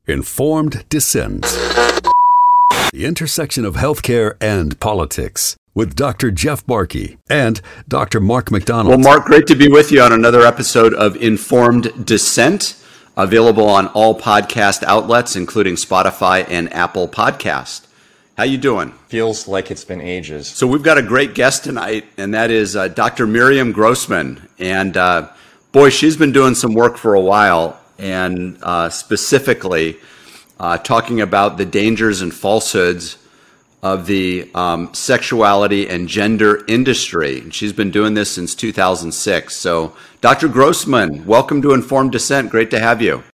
Informed Dissent. The intersection of healthcare and politics with Dr. Jeff Barkey and Dr. Mark McDonald. Well, Mark, great to be with you on another episode of Informed Dissent, available on all podcast outlets, including Spotify and Apple Podcast. How you doing? Feels like it's been ages. So we've got a great guest tonight, and that is Dr. Miriam Grossman. And boy, she's been doing some work for a while, and specifically talking about the dangers and falsehoods of the sexuality and gender industry. And she's been doing this since 2006. So, Dr. Grossman, welcome to Informed Dissent. Great to have you.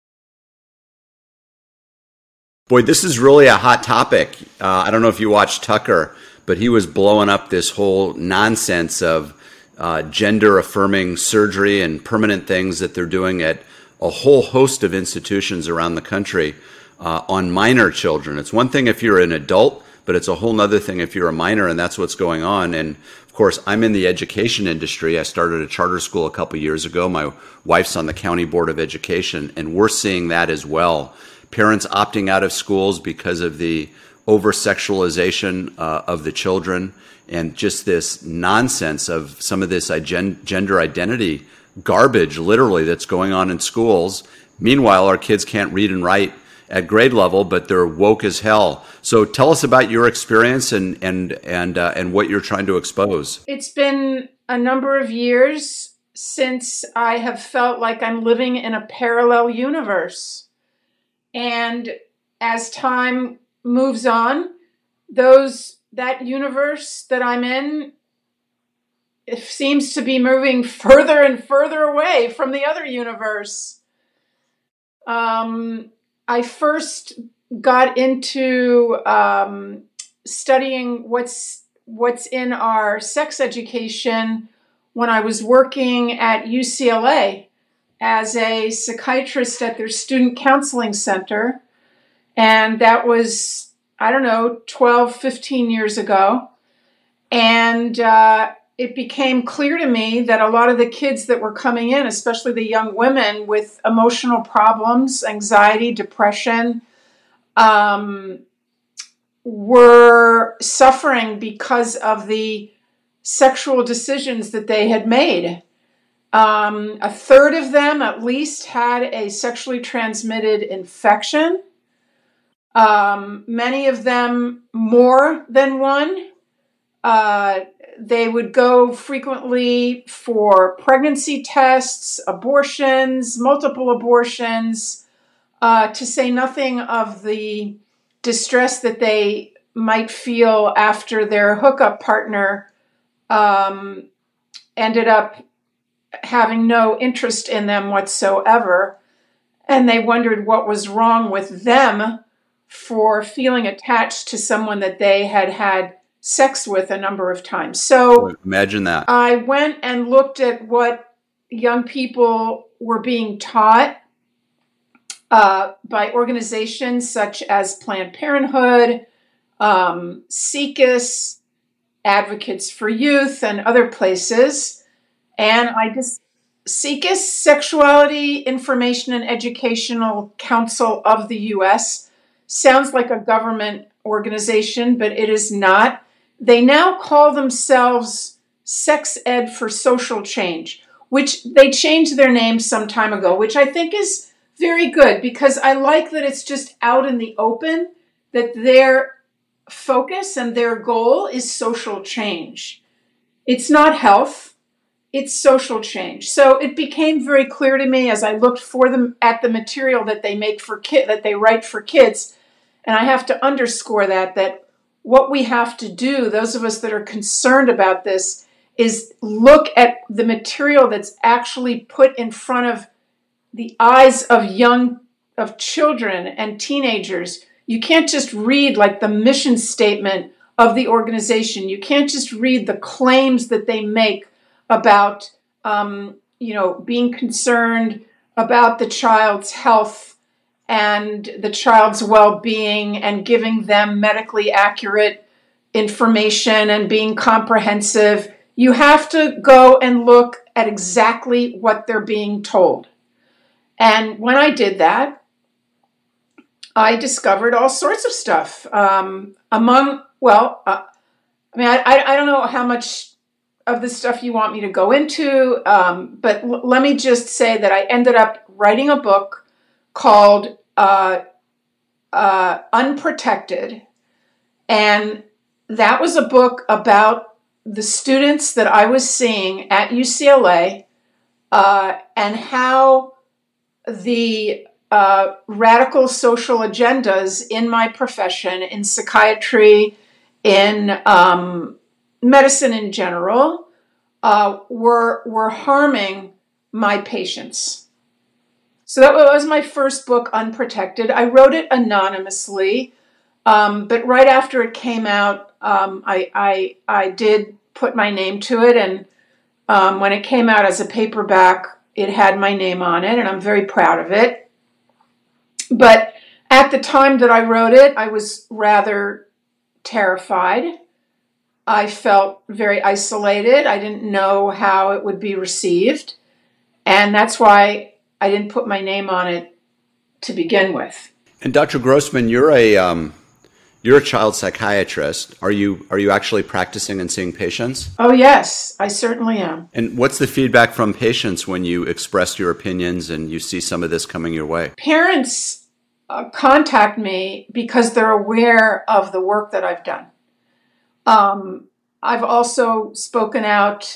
Boy, this is really a hot topic. I don't know if you watched Tucker, but he was blowing up this whole nonsense of gender-affirming surgery and permanent things that they're doing at a whole host of institutions around the country on minor children. It's one thing if you're an adult, but it's a whole other thing if you're a minor, and that's what's going on. And of course, I'm in the education industry. I started a charter school a couple years ago. My wife's on the county board of education, and we're seeing that as well. Parents opting out of schools because of the over-sexualization of the children, and just this nonsense of some of this gender identity garbage, literally, that's going on in schools. Meanwhile, our kids can't read and write at grade level, but they're woke as hell. So tell us about your experience and what you're trying to expose. It's been a number of years since I have felt like I'm living in a parallel universe. And as time moves on, that universe that I'm in, it seems to be moving further and further away from the other universe. I first got into studying what's in our sex education when I was working at UCLA as a psychiatrist at their student counseling center. And that was, 12, 15 years ago. And it became clear to me that a lot of the kids that were coming in, especially the young women with emotional problems, anxiety, depression, were suffering because of the sexual decisions that they had made. A third of them at least had a sexually transmitted infection. Many of them more than one. They would go frequently for pregnancy tests, abortions, multiple abortions, to say nothing of the distress that they might feel after their hookup partner ended up having no interest in them whatsoever. And they wondered what was wrong with them for feeling attached to someone that they had had sex with a number of times. So imagine that. I went and looked at what young people were being taught by organizations such as Planned Parenthood, SIECUS, Advocates for Youth, and other places. And SIECUS, Sexuality, Information, and Educational Council of the U.S., sounds like a government organization, but it is not. They now call themselves Sex Ed for Social Change, which they changed their name some time ago, which I think is very good because I like that it's just out in the open, that their focus and their goal is social change. It's not health, it's social change. So it became very clear to me as I looked for them at the material that they make for that they write for kids, and I have to underscore that what we have to do, those of us that are concerned about this, is look at the material that's actually put in front of the eyes of children and teenagers. You can't just read like the mission statement of the organization. You can't just read the claims that they make about, being concerned about the child's health and the child's well-being and giving them medically accurate information and being comprehensive. You have to go and look at exactly what they're being told. And when I did that, I discovered all sorts of stuff. I don't know how much of the stuff you want me to go into, but let me just say that I ended up writing a book called Unprotected. And that was a book about the students that I was seeing at UCLA and how the radical social agendas in my profession, in psychiatry, in medicine in general, were harming my patients. So that was my first book, Unprotected. I wrote it anonymously, but right after it came out, I did put my name to it, and when it came out as a paperback, it had my name on it, and I'm very proud of it. But at the time that I wrote it, I was rather terrified. I felt very isolated. I didn't know how it would be received, and that's why I didn't put my name on it to begin with. And Dr. Grossman, you're a child psychiatrist. Are you actually practicing and seeing patients? Oh, yes, I certainly am. And what's the feedback from patients when you express your opinions and you see some of this coming your way? Parents contact me because they're aware of the work that I've done. I've also spoken out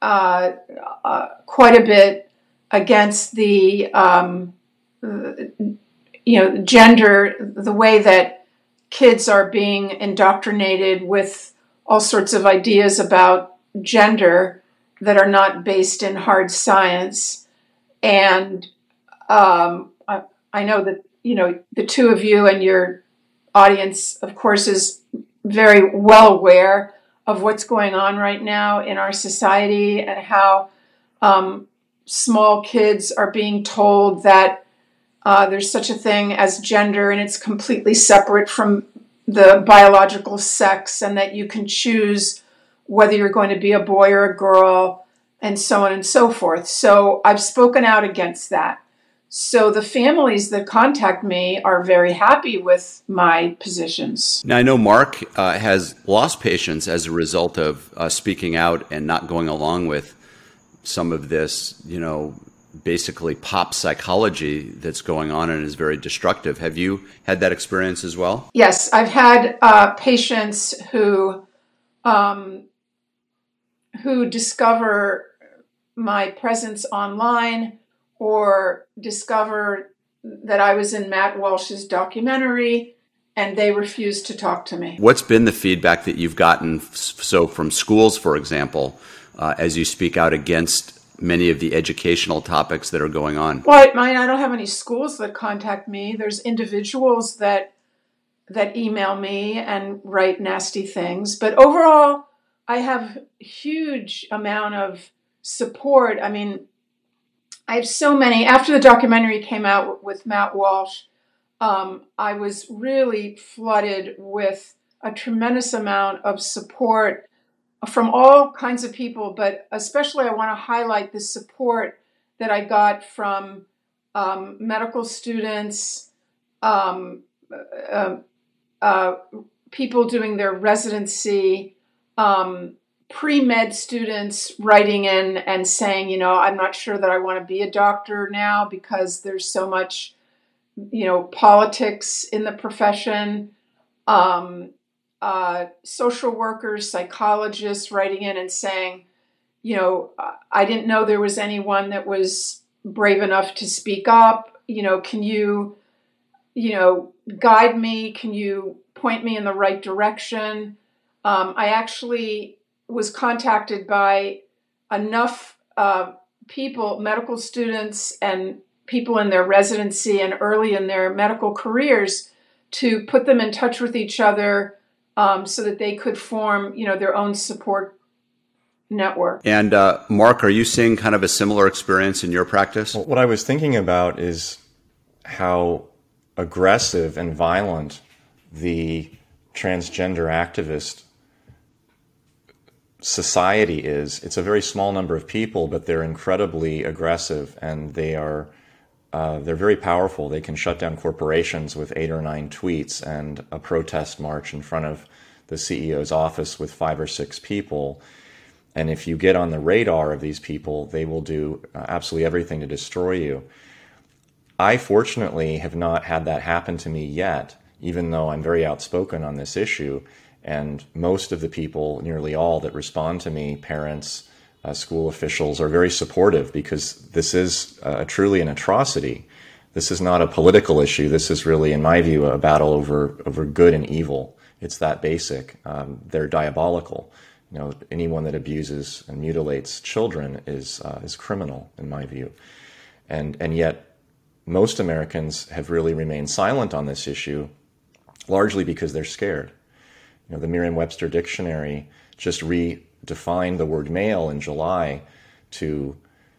quite a bit against the gender, the way that kids are being indoctrinated with all sorts of ideas about gender that are not based in hard science. And I know that, the two of you and your audience, of course, is very well aware of what's going on right now in our society and how small kids are being told that there's such a thing as gender and it's completely separate from the biological sex, and that you can choose whether you're going to be a boy or a girl, and so on and so forth. So I've spoken out against that. So the families that contact me are very happy with my positions. Now, I know Mark has lost patients as a result of speaking out and not going along with some of this, basically pop psychology that's going on and is very destructive. Have you had that experience as well? Yes, I've had patients who discover my presence online or discover that I was in Matt Walsh's documentary, and they refuse to talk to me. What's been the feedback that you've gotten from schools, for example, as you speak out against many of the educational topics that are going on? Well, I don't have any schools that contact me. There's individuals that email me and write nasty things. But overall, I have a huge amount of support. I mean, I have so many. After the documentary came out with Matt Walsh, I was really flooded with a tremendous amount of support from all kinds of people, but especially I want to highlight the support that I got from medical students, people doing their residency, pre-med students writing in and saying, I'm not sure that I want to be a doctor now because there's so much, politics in the profession. Social workers, psychologists writing in and saying, I didn't know there was anyone that was brave enough to speak up. Can you, guide me? Can you point me in the right direction? I actually was contacted by enough people, medical students and people in their residency and early in their medical careers, to put them in touch with each other so that they could form, their own support network. And Mark, are you seeing kind of a similar experience in your practice? Well, what I was thinking about is how aggressive and violent the transgender activist society is. It's a very small number of people, but they're incredibly aggressive, and they are they're very powerful. They can shut down corporations with 8 or 9 tweets and a protest march in front of the CEO's office with 5 or 6 people. And if you get on the radar of these people, they will do absolutely everything to destroy you. I fortunately have not had that happen to me yet, even though I'm very outspoken on this issue. And most of the people, nearly all that respond to me, parents, school officials, are very supportive, because this is truly an atrocity. This is not a political issue. This is really, in my view, a battle over good and evil. It's that basic. They're diabolical. Anyone that abuses and mutilates children is criminal, in my view. And yet, most Americans have really remained silent on this issue, largely because they're scared. The Merriam-Webster dictionary just redefined the word male in July to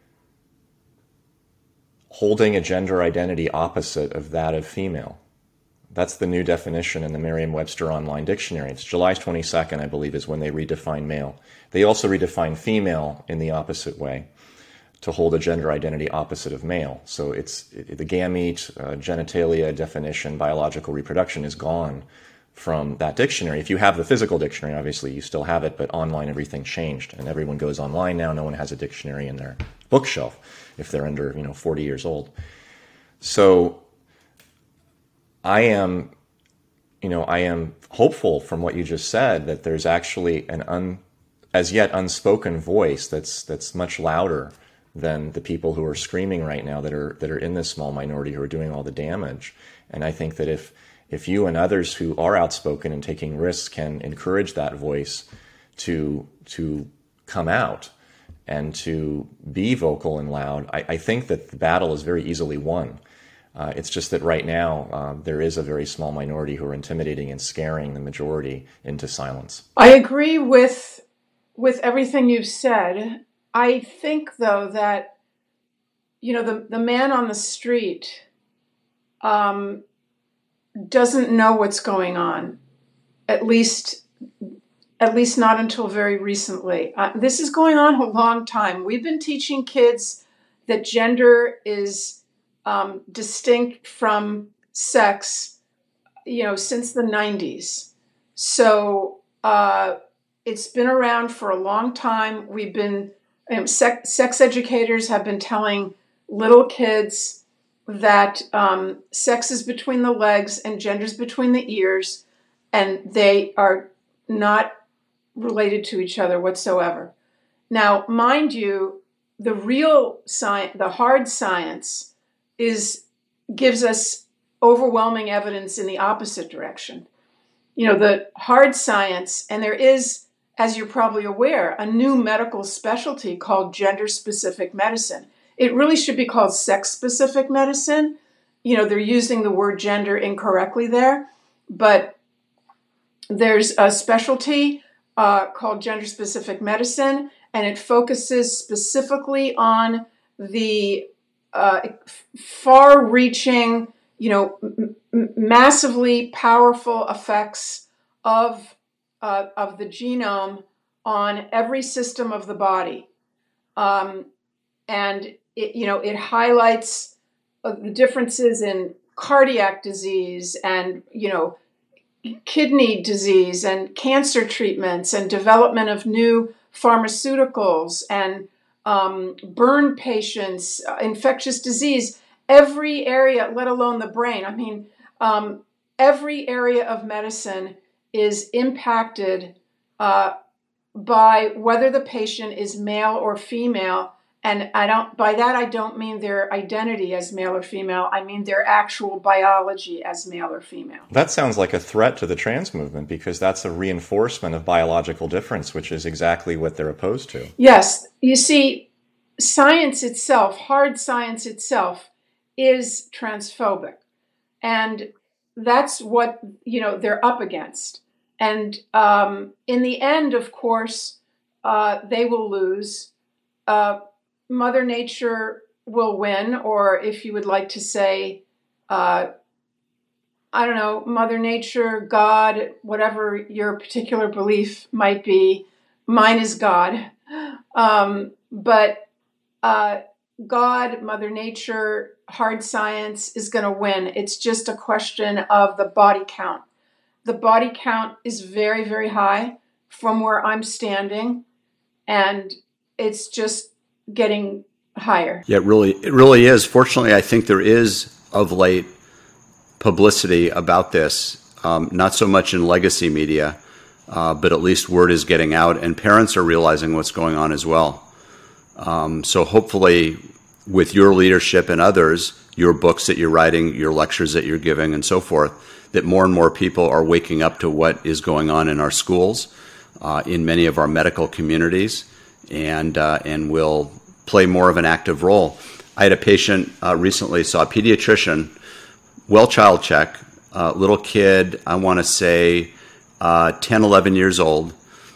holding a gender identity opposite of that of female. That's the new definition in the Merriam-Webster online dictionary. It's July 22nd, I believe, is when they redefine male. They also redefine female in the opposite way, to hold a gender identity opposite of male. So the gamete, genitalia definition, biological reproduction is gone from that dictionary. If you have the physical dictionary, obviously you still have it, but online everything changed, and everyone goes online now. No one has a dictionary in their bookshelf if they're under 40 years old. So I am hopeful from what you just said that there's actually an as yet unspoken voice that's much louder than the people who are screaming right now that are in this small minority who are doing all the damage. And I think that if you and others who are outspoken and taking risks can encourage that voice to come out and to be vocal and loud, I think that the battle is very easily won. It's just that right now there is a very small minority who are intimidating and scaring the majority into silence. I agree with everything you've said. I think, though, that the man on the street doesn't know what's going on, at least not until very recently. This is going on a long time. We've been teaching kids that gender is distinct from sex, since the 90s. So it's been around for a long time. We've been sex educators have been telling little kids that sex is between the legs and gender is between the ears, and they are not related to each other whatsoever. Now, mind you, the real science, the hard science, gives us overwhelming evidence in the opposite direction. The hard science, and there is, as you're probably aware, a new medical specialty called gender-specific medicine. It really should be called sex-specific medicine. They're using the word gender incorrectly there, but there's a specialty called gender-specific medicine, and it focuses specifically on the far-reaching, massively powerful effects of the genome on every system of the body. And it highlights the differences in cardiac disease and, kidney disease and cancer treatments and development of new pharmaceuticals and burn patients, infectious disease, every area, let alone the brain. I mean, every area of medicine is impacted by whether the patient is male or female. And by that I don't mean their identity as male or female. I mean their actual biology as male or female. That sounds like a threat to the trans movement, because that's a reinforcement of biological difference, which is exactly what they're opposed to. Yes. You see, science itself, hard science itself, is transphobic. And that's what, they're up against. And in the end, of course, they will lose. Mother Nature will win, or if you would like to say, Mother Nature, God, whatever your particular belief might be. Mine is God. But God, Mother Nature, hard science is going to win. It's just a question of the body count. The body count is very, very high from where I'm standing, and it's just getting higher. Yeah, it really is. Fortunately, I think there is of late publicity about this, not so much in legacy media, but at least word is getting out, and parents are realizing what's going on as well. So hopefully, with your leadership and others, your books that you're writing, your lectures that you're giving, and so forth, that more and more people are waking up to what is going on in our schools, in many of our medical communities, and will play more of an active role. I had a patient recently, saw a pediatrician, well child check, little kid, I want to say 10, 11 years old,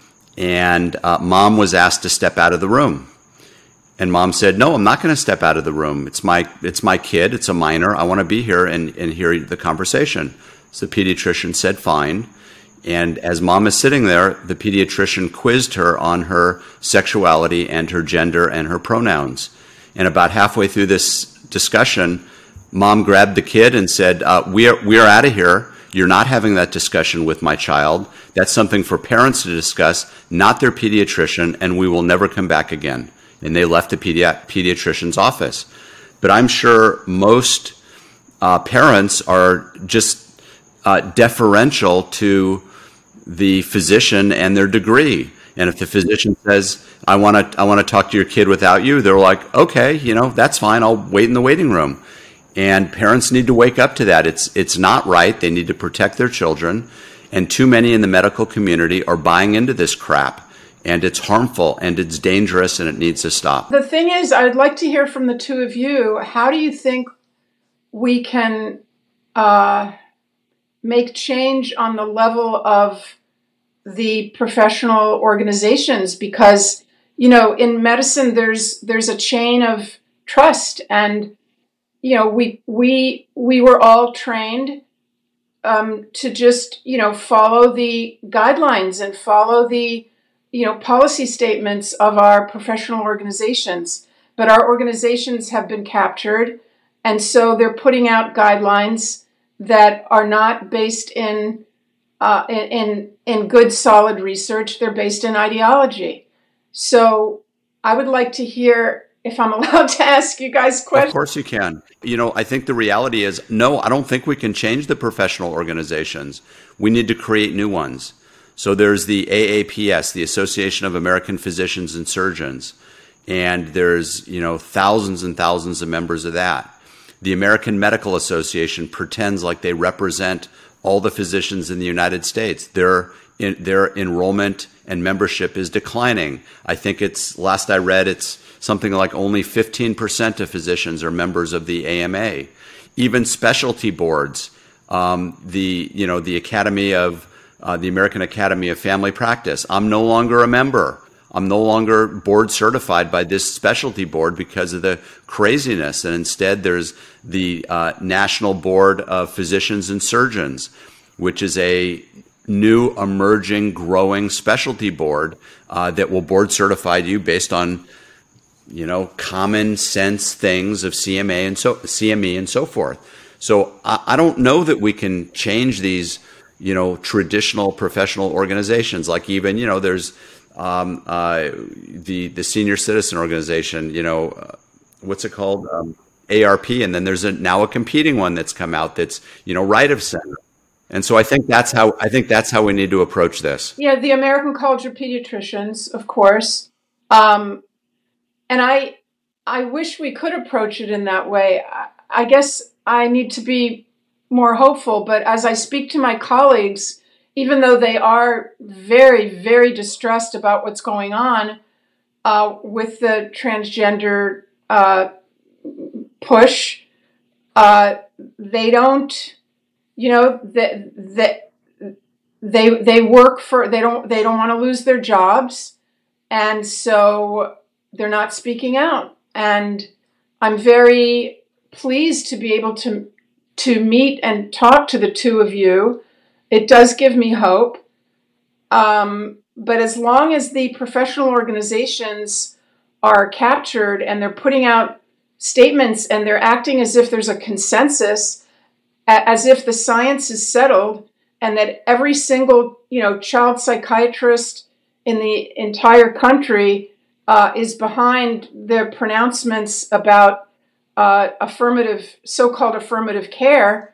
and mom was asked to step out of the room. And mom said, "No, I'm not going to step out of the room. It's my kid. It's a minor. I want to be here and hear the conversation." So the pediatrician said, "Fine." And as mom is sitting there, the pediatrician quizzed her on her sexuality and her gender and her pronouns. And about halfway through this discussion, mom grabbed the kid and said, "We are out of here. You're not having that discussion with my child. That's something for parents to discuss, not their pediatrician, and we will never come back again." And they left the pediatrician's office. But I'm sure most parents are just deferential to the physician and their degree. And if the physician says, I want to talk to your kid without you, they're like, "Okay, that's fine. I'll wait in the waiting room." And parents need to wake up to that. It's not right. They need to protect their children. And too many in the medical community are buying into this crap. And it's harmful, and it's dangerous, and it needs to stop. The thing is, I'd like to hear from the two of you. How do you think we can make change on the level of the professional organizations? Because, in medicine, there's a chain of trust, and we were all trained to just follow the guidelines and follow the policy statements of our professional organizations. But our organizations have been captured, and so they're putting out guidelines that are not based in good, solid research. They're based in ideology. So I would like to hear, if I'm allowed to ask you guys questions. Of course you can. I think the reality is, no, I don't think we can change the professional organizations. We need to create new ones. So there's the AAPS, the Association of American Physicians and Surgeons, and there's thousands and thousands of members of that. The American Medical Association pretends like they represent all the physicians in the United States. Their enrollment and membership is declining. I think last I read, it's something like only 15% of physicians are members of the AMA. Even specialty boards, the Academy of the American Academy of Family Practice. I'm no longer a member. I'm no longer board certified by this specialty board because of the craziness. And instead, there's the National Board of Physicians and Surgeons, which is a new, emerging, growing specialty board that will board certify you based on, common sense things of CME and so forth. So I don't know that we can change these traditional professional organizations, like even, there's the Senior Citizen Organization, what's it called? ARP. And then there's now a competing one that's come out that's, right of center. And so I think that's how we need to approach this. Yeah, the American College of Pediatricians, of course. And I wish we could approach it in that way. I guess I need to be more hopeful, but as I speak to my colleagues, even though they are very, very distressed about what's going on with the transgender push, they don't, they work for, they don't want to lose their jobs, and so they're not speaking out. And I'm very pleased to be able to meet and talk to the two of you. It does give me hope. But as long as the professional organizations are captured and they're putting out statements, and they're acting as if there's a consensus, as if the science is settled, and that every single, child psychiatrist in the entire country is behind their pronouncements about so-called affirmative care.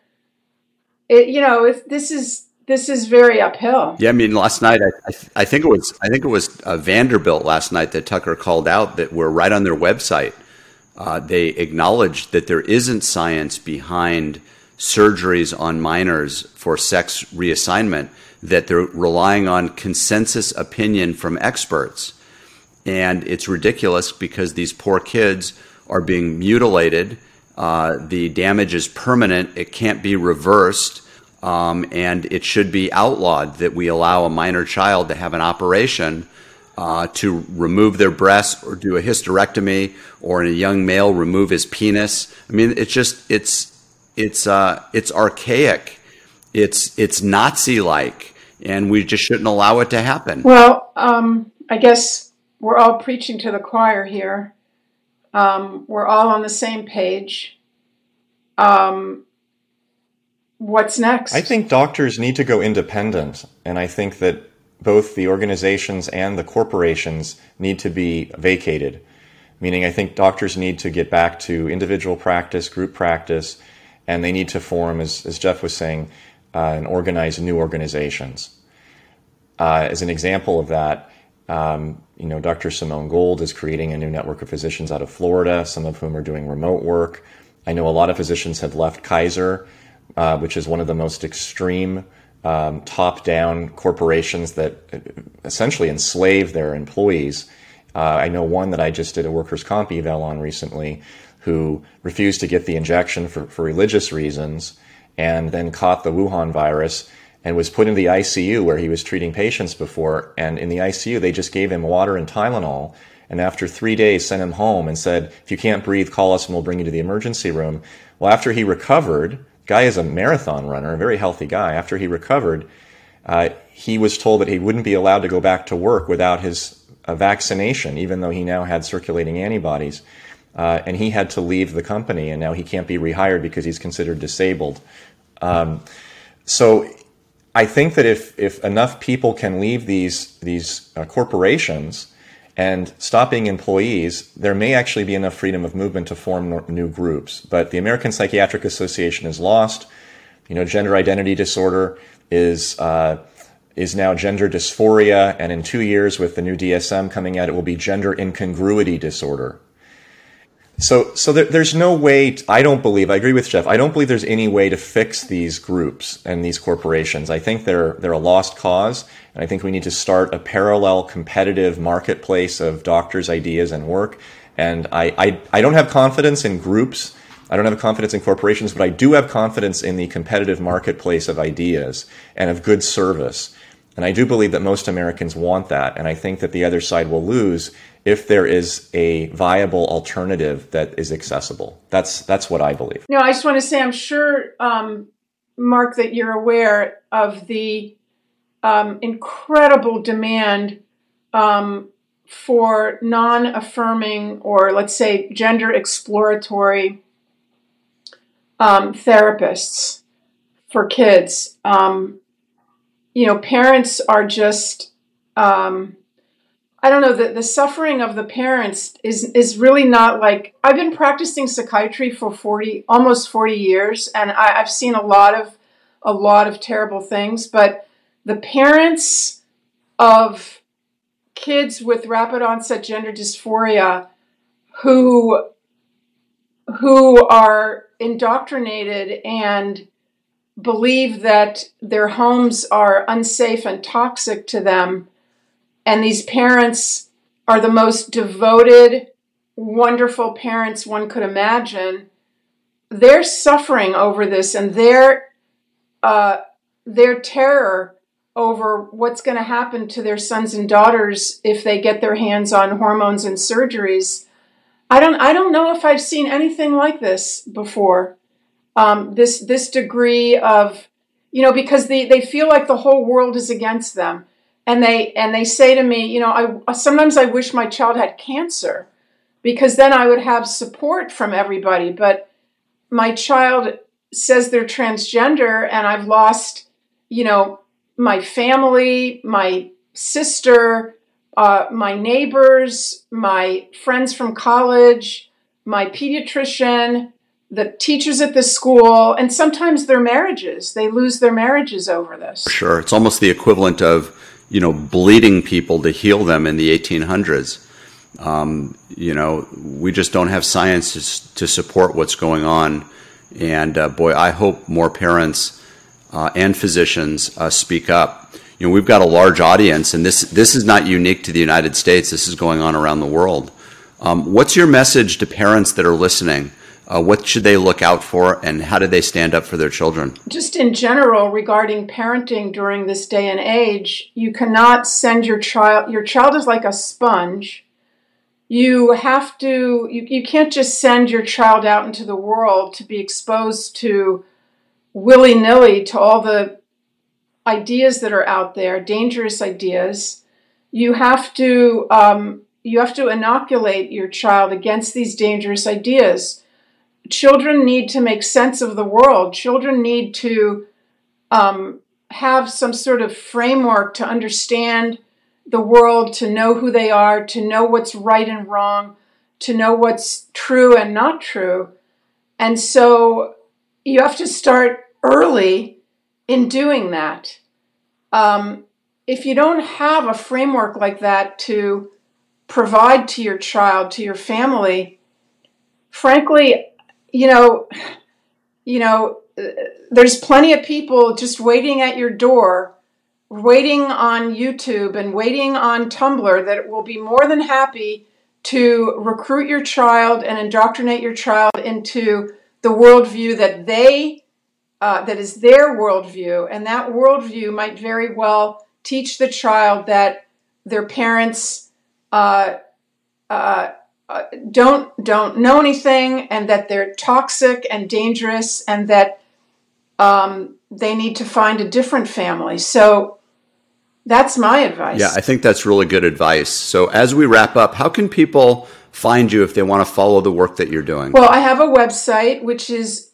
This is very uphill. Yeah, I mean, last night I think it was Vanderbilt last night that Tucker called out that were right on their website. They acknowledged that there isn't science behind surgeries on minors for sex reassignment, that they're relying on consensus opinion from experts. And it's ridiculous because these poor kids are being mutilated. The damage is permanent. It can't be reversed. And it should be outlawed that we allow a minor child to have an operation to remove their breasts or do a hysterectomy, or in a young male remove his penis. I mean, it's archaic. It's Nazi-like, and we just shouldn't allow it to happen. Well, I guess we're all preaching to the choir here. We're all on the same page. What's next? I think doctors need to go independent, and I think that both the organizations and the corporations need to be vacated, meaning I think doctors need to get back to individual practice, group practice, and they need to form, as Jeff was saying, and organize new organizations. As an example of that, Dr. Simone Gold is creating a new network of physicians out of Florida, some of whom are doing remote work. I know a lot of physicians have left Kaiser, which is one of the most extreme top-down corporations that essentially enslave their employees. I know one that I just did a workers' comp eval on recently who refused to get the injection for religious reasons and then caught the Wuhan virus and was put in the ICU where he was treating patients before. And in the ICU, they just gave him water and Tylenol. And after 3 days, sent him home and said, if you can't breathe, call us and we'll bring you to the emergency room. Well, after he recovered, guy is a marathon runner, a very healthy guy. After he recovered, he was told that he wouldn't be allowed to go back to work without his vaccination, even though he now had circulating antibodies. And he had to leave the company, and now he can't be rehired because he's considered disabled. So I think that if enough people can leave these corporations and stop being employees, there may actually be enough freedom of movement to form new groups. But the American Psychiatric Association is lost. Gender identity disorder is now gender dysphoria, and in 2 years with the new DSM coming out, it will be gender incongruity disorder. So there's no way, I agree with Jeff, I don't believe there's any way to fix these groups and these corporations. I think they're a lost cause, and I think we need to start a parallel competitive marketplace of doctors' ideas and work. And I don't have confidence in groups, I don't have confidence in corporations, but I do have confidence in the competitive marketplace of ideas and of good service. And I do believe that most Americans want that, and I think that the other side will lose if there is a viable alternative that is accessible. That's what I believe. No, I just want to say, I'm sure, Mark, that you're aware of the incredible demand for non-affirming, or let's say gender exploratory therapists for kids. Parents are just, I don't know, the suffering of the parents is really not like, I've been practicing psychiatry for almost 40 years, and I've seen a lot of terrible things, but the parents of kids with rapid onset gender dysphoria who are indoctrinated and believe that their homes are unsafe and toxic to them, and these parents are the most devoted, wonderful parents one could imagine, they're suffering over this, and their terror over what's going to happen to their sons and daughters if they get their hands on hormones and surgeries. I don't know if I've seen anything like this before. This degree of, because they feel like the whole world is against them. And they say to me, sometimes I wish my child had cancer because then I would have support from everybody. But my child says they're transgender, and I've lost, my family, my sister, my neighbors, my friends from college, my pediatrician, the teachers at the school, and sometimes their marriages. They lose their marriages over this. Sure. It's almost the equivalent of, bleeding people to heal them in the 1800s. We just don't have science to support what's going on. And boy, I hope more parents and physicians speak up. We've got a large audience, and this is not unique to the United States. This is going on around the world. What's your message to parents that are listening? What should they look out for, and how do they stand up for their children? Just in general, regarding parenting during this day and age, you cannot send your child is like a sponge. You have to, you can't just send your child out into the world to be exposed to willy-nilly to all the ideas that are out there, dangerous ideas. You have to inoculate your child against these dangerous ideas. Children need to make sense of the world. Children need to have some sort of framework to understand the world, to know who they are, to know what's right and wrong, to know what's true and not true. And so you have to start early in doing that. If you don't have a framework like that to provide to your child, to your family, frankly, there's plenty of people just waiting at your door, waiting on YouTube and waiting on Tumblr that will be more than happy to recruit your child and indoctrinate your child into the worldview that is their worldview. And that worldview might very well teach the child that their parents don't know anything, and that they're toxic and dangerous, and that they need to find a different family. So that's my advice. Yeah, I think that's really good advice. So as we wrap up, how can people find you if they want to follow the work that you're doing? Well, I have a website, which is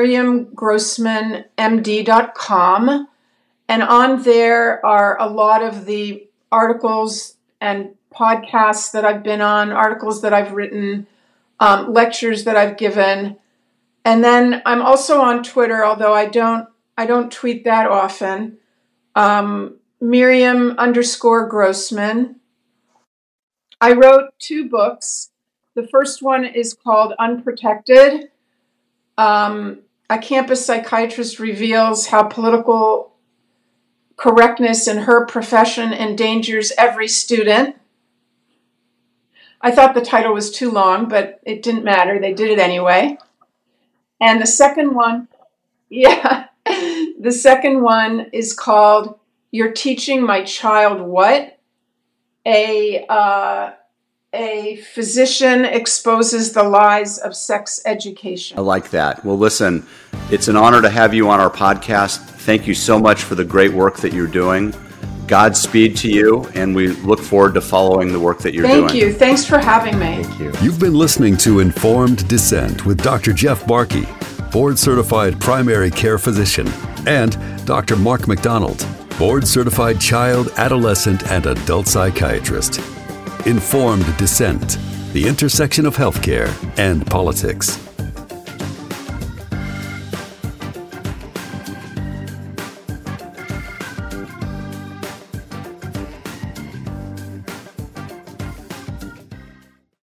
MiriamGrossmanMD.com. And on there are a lot of the articles and podcasts that I've been on, articles that I've written, lectures that I've given. And then I'm also on Twitter, although I don't tweet that often. Miriam_Grossman. I wrote 2 books. The first one is called Unprotected. A campus psychiatrist reveals how political correctness in her profession endangers every student. I thought the title was too long, but it didn't matter. They did it anyway. And the second one, the second one is called You're Teaching My Child What? A physician exposes the lies of sex education. I like that. Well, listen, it's an honor to have you on our podcast. Thank you so much for the great work that you're doing. Godspeed to you, and we look forward to following the work that you're doing. Thank you. Thanks for having me. Thank you. You've been listening to Informed Dissent with Dr. Jeff Barke, board-certified primary care physician, and Dr. Mark McDonald, board-certified child, adolescent, and adult psychiatrist. Informed Dissent, the intersection of healthcare and politics.